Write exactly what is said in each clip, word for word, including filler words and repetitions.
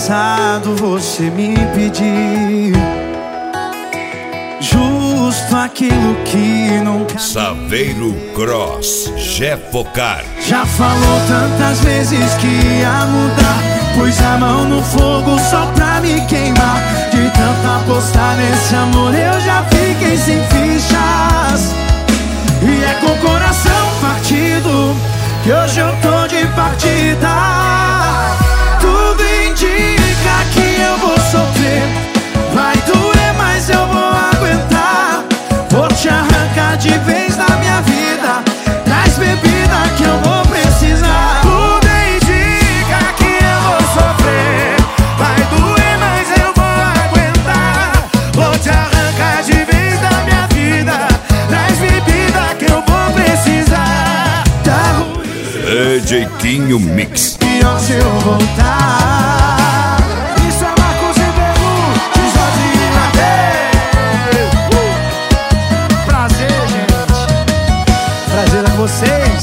engraçado você me pedir justo aquilo que nunca. Saveiro Cross, Jefocar. Já falou tantas vezes que ia mudar, pôs a mão no fogo só pra me queimar. De tanto apostar nesse amor eu já fiquei sem fichas. E é com o coração partido que hoje eu tô de partida. Tudo indica que eu vou sofrer, vai doer, mas eu vou aguentar. Vou te arrancar de vez da minha vida, traz bebida que eu vou precisar. Tudo indica que eu vou sofrer, vai doer, mas eu vou aguentar. Vou te arrancar de vez da minha vida, traz bebida que eu vou precisar. Tá ruim, D J Quinho Mix. pior se eu voltar. Isso é Marcos Ribeiro, de Jorge Mateus. uh! Prazer, gente. Prazer a vocês.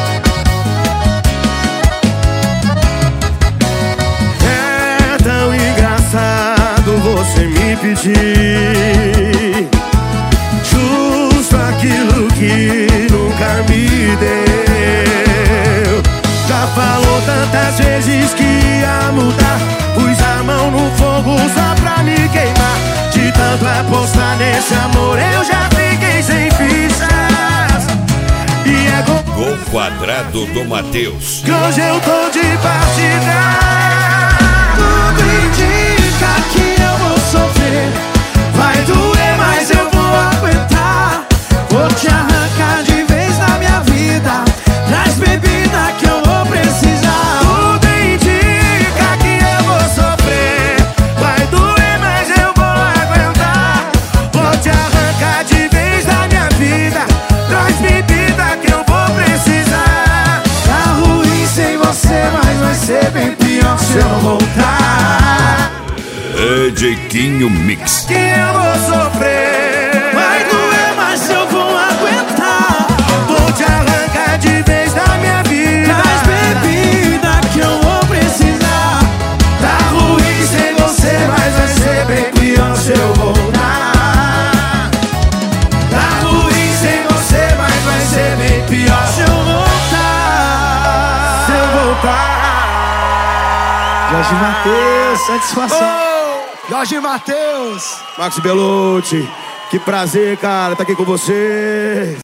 É tão engraçado você me pedir justo aquilo que nunca me deu. Já falou tantas vezes que ia mudar, pus a mão no fogo só pra me queimar. De tanto apostar nesse amor eu já fiquei sem fichas. E é com Gol quadrado do Matheus. que hoje eu tô de partida. Tudo indica que eu vou sofrer, vai doer, mas eu vou aguentar. Vou te arrancar de vez da minha vida, traz bebida que eu vou precisar. Tudo indica que eu vou sofrer, vai doer, mas eu vou aguentar. Vou te arrancar de vez da minha vida, traz bebida que eu vou precisar. Tá ruim sem você, mas vai ser bem pior se eu voltar. D J Quinho Mix. Que eu vou sofrer, Vai doer, mas eu vou aguentar. vou te arrancar de vez da minha vida, Traz bebida que eu vou precisar. Tá ruim sem você, mas vai ser bem pior se eu voltar. Tá ruim sem você, mas vai ser bem pior se eu voltar. se eu voltar. Jorge Mateus, satisfação. Jorge Mateus, Max Belucci, que prazer, cara, tá aqui com você.